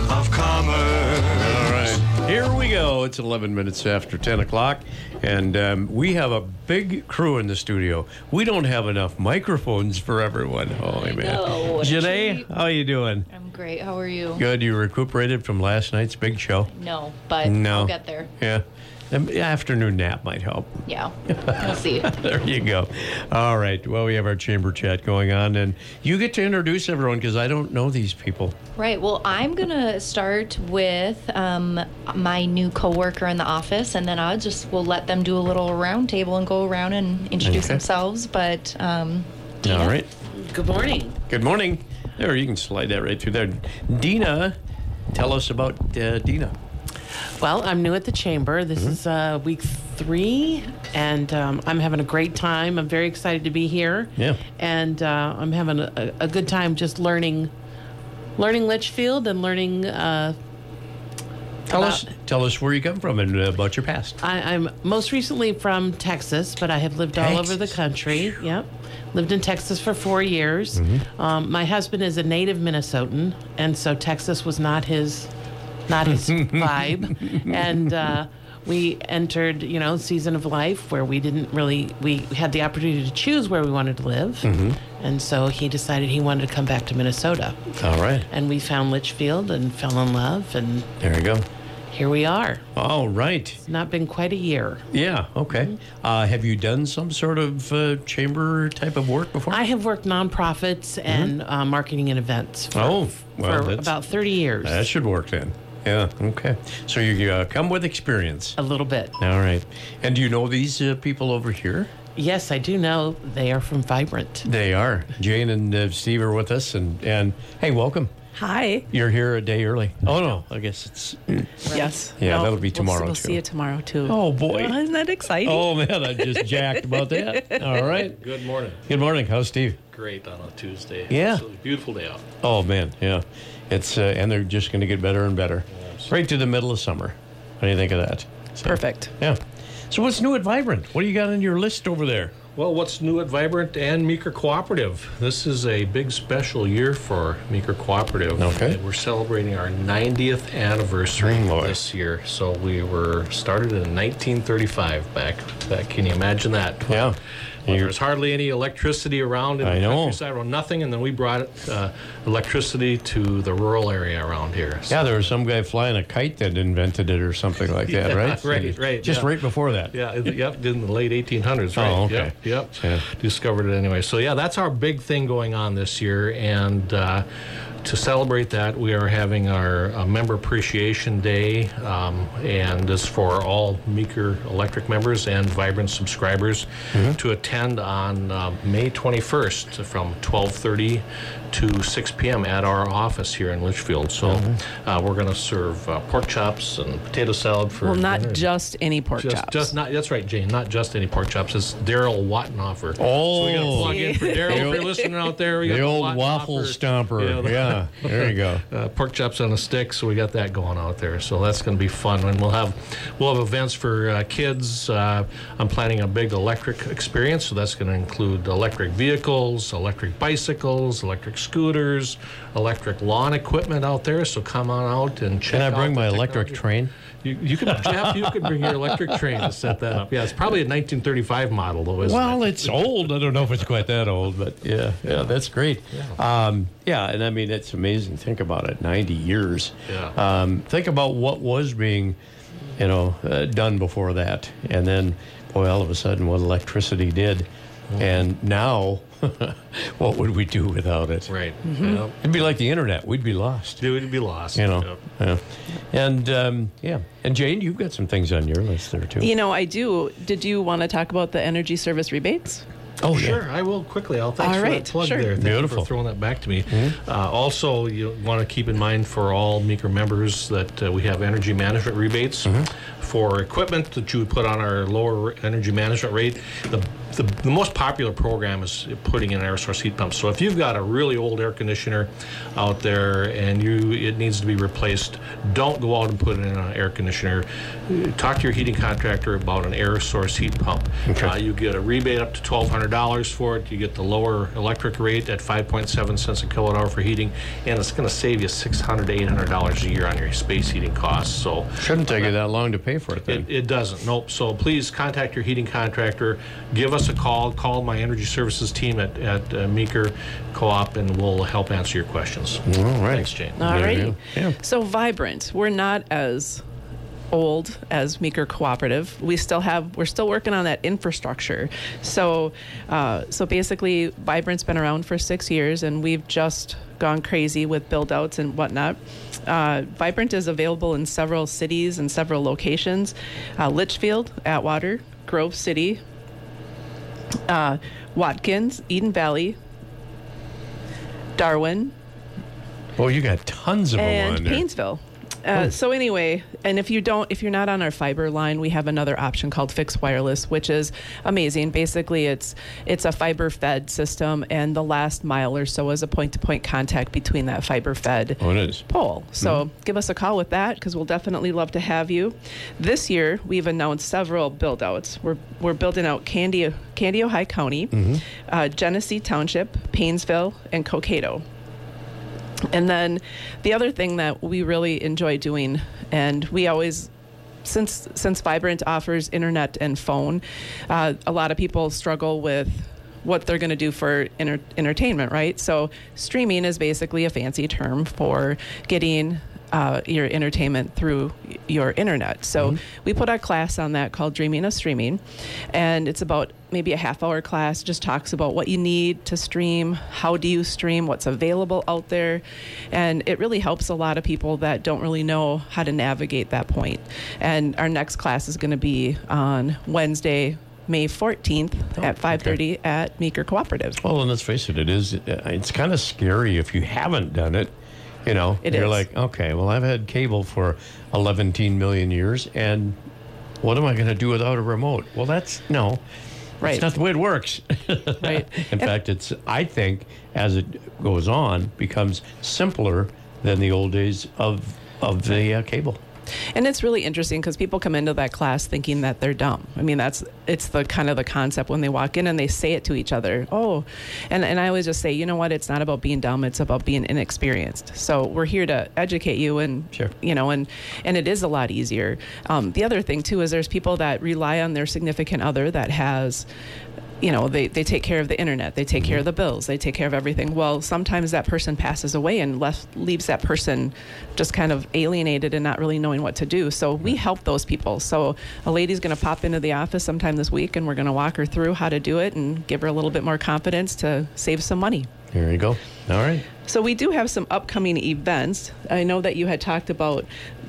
of Commerce. All right, here we go. It's 11 minutes after 10 o'clock, and we have a big crew in the studio. We don't have enough microphones for everyone. Holy man. No, Janae, how you doing? I'm great. How are you? Good. You recuperated from last night's big show? No, but No. I'll get there. Yeah. An afternoon nap might help. Yeah, we'll see. There you go. All right. Well, we have our chamber chat going on, and you get to introduce everyone because I don't know these people. Right. Well, I'm gonna start with my new coworker in the office, and then we'll let them do a little round table and go around and introduce Okay. themselves. But Dina? All right. Good morning. Good morning. There, you can slide that right through there. Dina, tell us about Dina. Well, I'm new at the chamber. This is week 3, and I'm having a great time. I'm very excited to be here. Yeah. And I'm having a good time just learning Litchfield and learning. Tell us where you come from and about your past. I'm most recently from Texas, but I have lived all over the Texas. country. Yep. Lived in Texas for 4 years. My husband is a native Minnesotan, and so Texas was not his vibe. And we entered, season of life where we had the opportunity to choose where we wanted to live. And so he decided he wanted to come back to Minnesota. All right. And we found Litchfield and fell in love, and There you go. here we are. All right. It's not been quite a year. Yeah, okay. Have you done some sort of chamber type of work before? I have worked nonprofits and marketing and events for that's- about 30 years. That should work then. Yeah, okay. So you come with experience. A little bit. All right. And do you know these people over here? Yes, I do know they are from Vibrant. They are. Jane and Steve are with us. And hey, welcome. Hi. You're here a day early. Oh, no. I guess it's... Yes. Yeah, that'll be tomorrow, We'll too. see you tomorrow, too. Oh, boy. Isn't that exciting? Oh, man, I'm just jacked about that. All right. Good morning. Good morning. How's Steve? Great on a Tuesday. Yeah. Absolutely beautiful day out. Oh, man, yeah. It's and they're just going to get better and better. Right to the middle of summer. What do you think of that? So, Perfect. Yeah. So what's new at Vibrant? What do you got on your list over there? Well, what's new at Vibrant and Meeker Cooperative? This is a big special year for Meeker Cooperative. Okay. We're celebrating our 90th anniversary Boy. this year. So we were started in 1935 back. Can you imagine that? Yeah. Well, there's hardly any electricity around in I the know. countryside, around nothing, and then we brought electricity to the rural area around here. Yeah, there was some guy flying a kite that invented it or something like that, Yeah, right? right, Just yeah. right before that. Yeah, yep, in the late 1800s, right? Oh, okay. Yep. Yeah. Discovered it anyway. So, yeah, that's our big thing going on this year. And to celebrate that, we are having our Member Appreciation Day. And this for all Meeker Electric members and Vibrant subscribers to attend on May 21st from 12:30 to 6 p.m. at our office here in Litchfield. So we're going to serve pork chops and potato salad for Well, not dinner. just any pork chops. Just not. That's right, Jane. Not just any pork chops. It's Daryl Wattenhofer. Oh. So we got to plug in for Daryl. If you're listening out there, we got The old Wattenhofer. waffle stomper. Yeah, Yeah, there you go. pork chops on a stick. So we got that going out there. So that's going to be fun. And we'll have events for kids. I'm planning a big electric experience. So that's going to include electric vehicles, electric bicycles, electric scooters, electric lawn equipment out there. So come on out and check Can I out bring the my electric technology. train? You could, Jeff, you could bring your electric train to set that up. Yeah, it's probably a 1935 model, though, isn't Well, it? it's old. I don't know if it's quite that old, but yeah, that's great. Yeah, and I mean, it's amazing. Think about it, 90 years. Yeah. Think about what was being, done before that. And then, boy, all of a sudden, what electricity did. And now, what would we do without it? Right. Yep. It'd be like the internet. We'd be lost. It would be lost. Yeah. And, And Jane, you've got some things on your list there, too. I do. Did you want to talk about the energy service rebates? Oh, Sure, yeah. I will quickly. Thanks All for right, that plug sure. there. Thank you Beautiful. for throwing that back to me. Also, you want to keep in mind for all Meeker members that we have energy management rebates for equipment that you would put on our lower energy management rate, the most popular program is putting in air source heat pumps. So if you've got a really old air conditioner out there and it needs to be replaced, don't go out and put in an air conditioner. Talk to your heating contractor about an air source heat pump. Okay. You get a rebate up to $1,200 for it. You get the lower electric rate at 5.7 cents a kilowatt hour for heating, and it's going to save you $600 to $800 a year on your space heating costs. So Shouldn't take you that long to pay for it then. it doesn't. Nope. So please contact your heating contractor. Give us a call. Call my energy services team at Meeker Co-op, and we'll help answer your questions. All right. Thanks, Jane. All There you righty. go. Yeah. So Vibrant, we're not as old as Meeker Cooperative. We're still working on that infrastructure. So basically, Vibrant's been around for 6 years, and we've just gone crazy with build outs and whatnot. Vibrant is available in several cities and several locations: Litchfield, Atwater, Grove City, Watkins, Eden Valley, Darwin, Well, you got tons of them and on there. Painesville. So anyway, and if you're not on our fiber line, we have another option called fixed wireless, which is amazing. Basically, it's a fiber fed system, and the last mile or so is a point-to-point contact between that fiber fed Oh, it is. pole. So give us a call with that, because we'll definitely love to have you. This year, we've announced several build-outs. We're building out Candy, Ohio County, Genesee Township, Painesville, and Cokato. And then the other thing that we really enjoy doing, and we always, since Vibrant offers internet and phone, a lot of people struggle with what they're going to do for entertainment, right? So streaming is basically a fancy term for getting your entertainment through your internet. So we put a class on that called Dreaming of Streaming, and it's about maybe a half-hour class. Just talks about what you need to stream, how do you stream, what's available out there, and it really helps a lot of people that don't really know how to navigate that point. And our next class is going to be on Wednesday, May 14th at 5:30 at Meeker Cooperative. Well, and let's face it, it's kind of scary if you haven't done it. You know, It you're is. like, okay, well, I've had cable for 11 million years, and what am I going to do without a remote? Well, that's not the way it works. Right. In fact, I think, as it goes on, becomes simpler than the old days of the cable. And it's really interesting because people come into that class thinking that they're dumb. I mean, it's the kind of the concept when they walk in and they say it to each other. Oh, and I always just say, you know what? It's not about being dumb. It's about being inexperienced. So we're here to educate you, and Sure. and it is a lot easier. The other thing too is there's people that rely on their significant other that has. They take care of the internet, they take care of the bills, they take care of everything. Well, sometimes that person passes away and leaves that person just kind of alienated and not really knowing what to do. So we help those people. So a lady's going to pop into the office sometime this week, and we're going to walk her through how to do it and give her a little bit more confidence to save some money. Here you go. All right. So we do have some upcoming events. I know that you had talked about,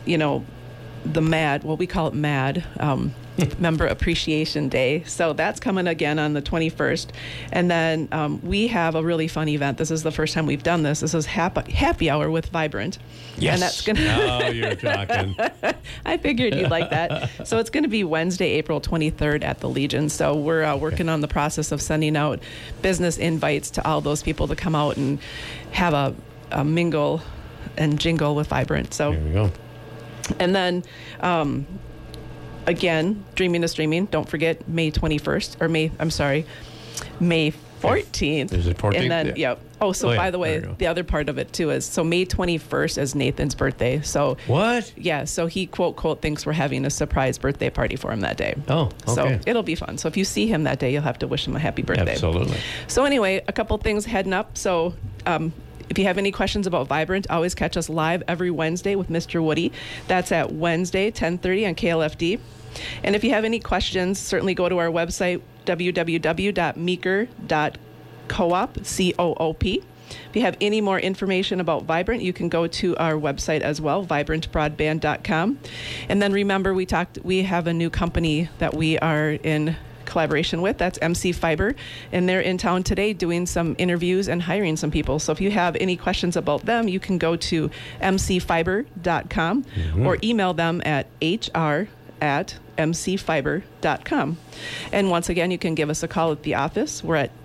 the MAD, well, we call it MAD, Member Appreciation Day. So that's coming again on the 21st. And then we have a really fun event. This is the first time we've done this. This is Happy Hour with Vibrant. Yes. And that's going to... Oh, you're talking. I figured you'd like that. So it's going to be Wednesday, April 23rd at the Legion. So we're working on the process of sending out business invites to all those people to come out and have a mingle and jingle with Vibrant. So... Here we go. And then, again, Dreaming of Streaming, don't forget May 21st, or May 14th. Is it 14th? And then, Yeah. yeah. Oh, so yeah, by the way, there you go. the other part of it too is, so May 21st is Nathan's birthday. So, What? yeah, so he, quote, thinks we're having a surprise birthday party for him that day. Oh, okay. So it'll be fun. So if you see him that day, you'll have to wish him a happy birthday. Absolutely. So anyway, a couple things heading up. So if you have any questions about Vibrant, always catch us live every Wednesday with Mr. Woody. That's at Wednesday, 10:30 on KLFD. And if you have any questions, certainly go to our website, www.meeker.coop, C-O-O-P. If you have any more information about Vibrant, you can go to our website as well, vibrantbroadband.com. And then remember, we have a new company that we are in collaboration with. That's MC Fiber, and they're in town today doing some interviews and hiring some people. So if you have any questions about them, you can go to mcfiber.com or email them at HR at mcfiber.com. And once again, you can give us a call at the office. We're at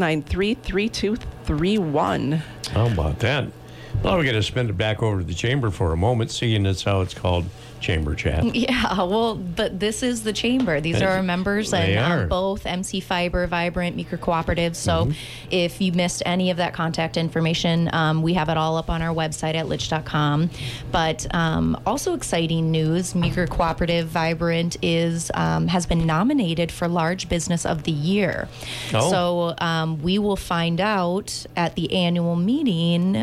693-3231. How about that? Well, we're going to spin it back over to the chamber for a moment, seeing as how it's called Chamber Chat. Yeah, well, but this is the chamber. These are our members, They and are. both MC Fiber, Vibrant, Meeker Cooperative. So if you missed any of that contact information, we have it all up on our website at lich.com. But also exciting news, Meeker Cooperative Vibrant has been nominated for Large Business of the Year. Oh. So we will find out at the annual meeting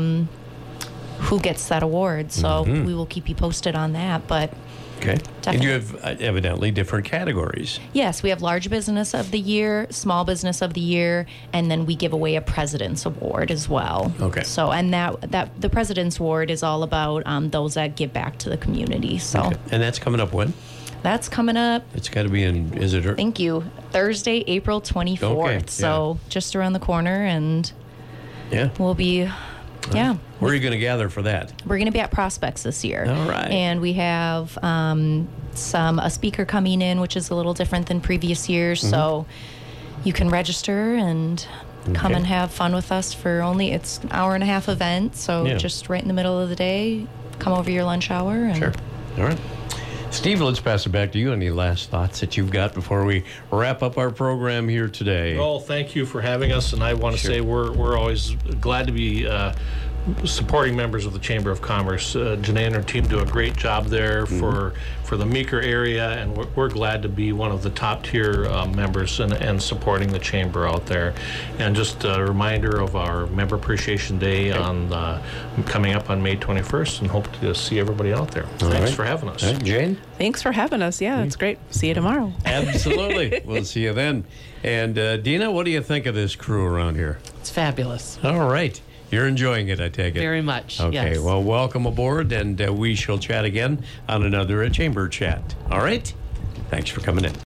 who gets that award. So we will keep you posted on that. But Okay. And Definitely. you have evidently different categories. yes, we have Large Business of the Year, Small Business of the Year, and then we give away a President's Award as well. Okay. So, and that the President's Award is all about those that give back to the community. So Okay. And that's coming up when? that's coming up. It's got to be in, is it? Thank you. Thursday, April 24th. Okay, So just around the corner, and Yeah. we'll be, yeah. Where are you going to gather for that? We're going to be at Prospects this year. All right. And we have a speaker coming in, which is a little different than previous years. So you can register and come Okay. and have fun with us for it's an hour and a half event. So Yeah. just right in the middle of the day, come over your lunch hour. And Sure. All right. Steve, let's pass it back to you. Any last thoughts that you've got before we wrap up our program here today? Well, thank you for having us, and I want to say we're always glad to be supporting members of the Chamber of Commerce. Janae and her team do a great job there for the Meeker area, and we're glad to be one of the top tier members and supporting the Chamber out there. And just a reminder of our Member Appreciation Day coming up on May 21st, and hope to see everybody out there. Thanks right. for having us. All right, Jane? Thanks for having us. Yeah, it's great. See you tomorrow. Absolutely. We'll see you then. And Dina, what do you think of this crew around here? It's fabulous. All right. You're enjoying it, I take it. Very much. Okay, Yes. well, welcome aboard, and we shall chat again on another Chamber Chat. All right? Thanks for coming in.